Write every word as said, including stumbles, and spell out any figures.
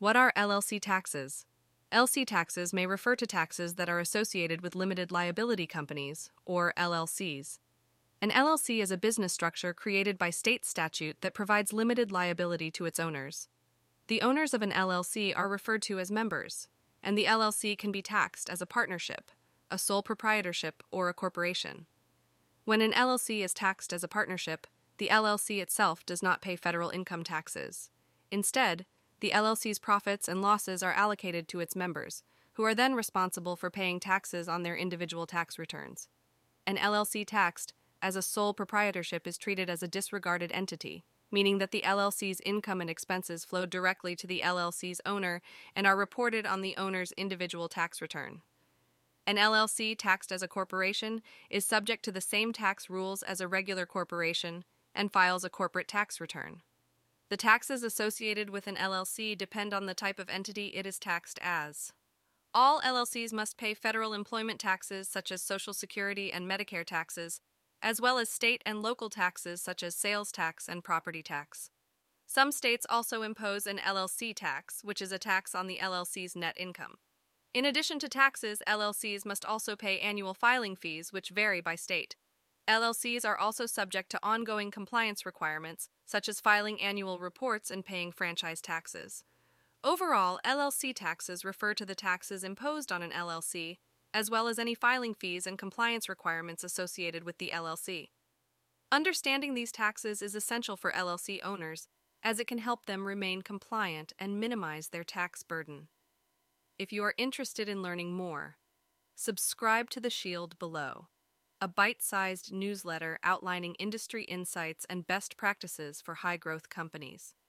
What are L L C taxes? L L C taxes may refer to taxes that are associated with limited liability companies, or L L Cs. An L L C is a business structure created by state statute that provides limited liability to its owners. The owners of an L L C are referred to as members, and the L L C can be taxed as a partnership, a sole proprietorship, or a corporation. When an L L C is taxed as a partnership, the L L C itself does not pay federal income taxes. Instead, the L L C's profits and losses are allocated to its members, who are then responsible for paying taxes on their individual tax returns. An L L C taxed as a sole proprietorship is treated as a disregarded entity, meaning that the L L C's income and expenses flow directly to the L L C's owner and are reported on the owner's individual tax return. An L L C taxed as a corporation is subject to the same tax rules as a regular corporation and files a corporate tax return. The taxes associated with an L L C depend on the type of entity it is taxed as. All L L Cs must pay federal employment taxes such as Social Security and Medicare taxes, as well as state and local taxes such as sales tax and property tax. Some states also impose an L L C tax, which is a tax on the L L C's net income. In addition to taxes, L L Cs must also pay annual filing fees, which vary by state. L L Cs are also subject to ongoing compliance requirements, such as filing annual reports and paying franchise taxes. Overall, L L C taxes refer to the taxes imposed on an L L C, as well as any filing fees and compliance requirements associated with the L L C. Understanding these taxes is essential for L L C owners, as it can help them remain compliant and minimize their tax burden. If you are interested in learning more, subscribe to The Shield below, a bite-sized newsletter outlining industry insights and best practices for high-growth companies.